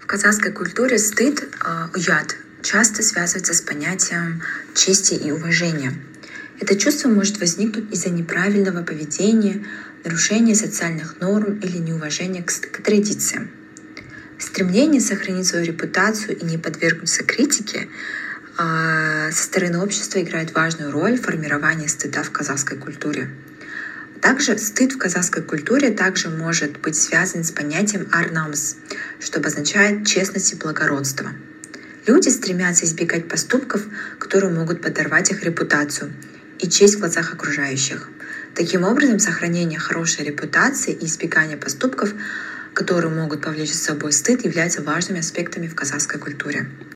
казахской культуре стыд, уят, часто связывается с понятием чести и уважения. Это чувство может возникнуть из-за неправильного поведения, нарушения социальных норм или неуважения к традициям. Стремление сохранить свою репутацию и не подвергнуться критике со стороны общества играет важную роль в формировании стыда в казахской культуре. Также стыд в казахской культуре также может быть связан с понятием ар-намыс, что обозначает честность и благородство. Люди стремятся избегать поступков, которые могут подорвать их репутацию и честь в глазах окружающих. Таким образом, сохранение хорошей репутации и избегание поступков, которые могут повлечь за собой стыд, являются важными аспектами в казахской культуре.